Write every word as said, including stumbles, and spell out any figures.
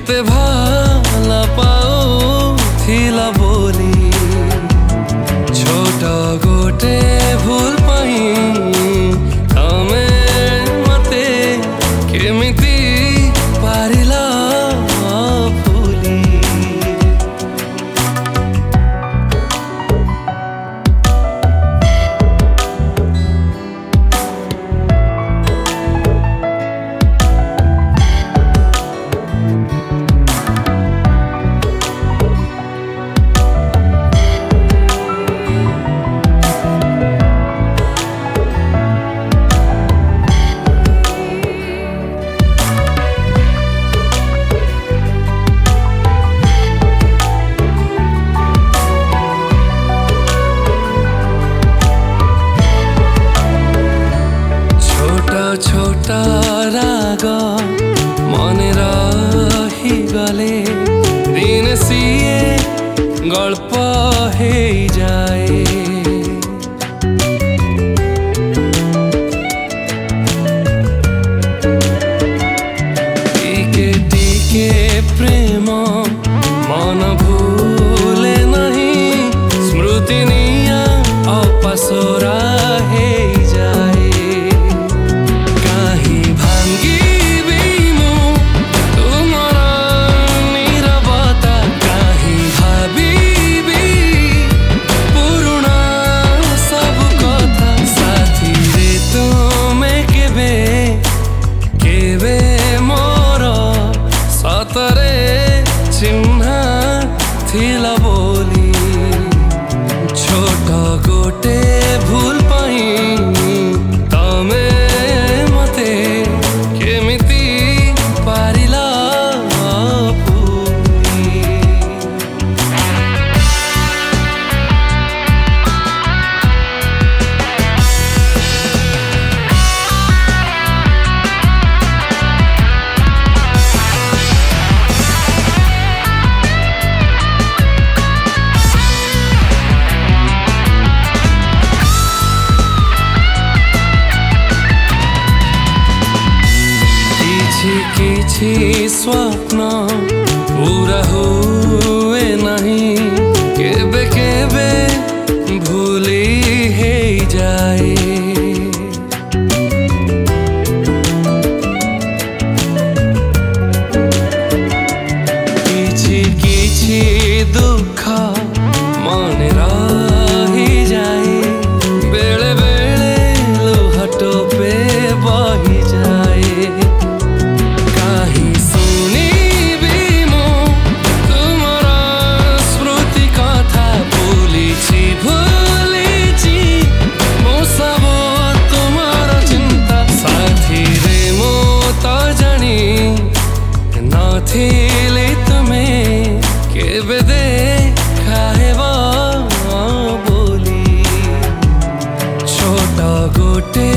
केते भाला पाउथिला बोली छोट गोटे भूल पाई तमे मते केमिति पारिला भूली। छोटा राग मने रही गले दिन सिए गल्प हे जाए। टिके टिके प्रेम मन भूले नहीं स्मृति निया अपसरा हे चिन्हा थिला बोली छोट गोटे भूल पाई तमे मते केमिति पारिला किछि स्वप्न पूरा हुए नहीं केबे केबे भूली हे जाए। किछि किछि दुख मन रही जाए बेले बेले लुह टोपे बही जाए। थिले तुम्हें केबे देखा है वो बोली छोटा गोटे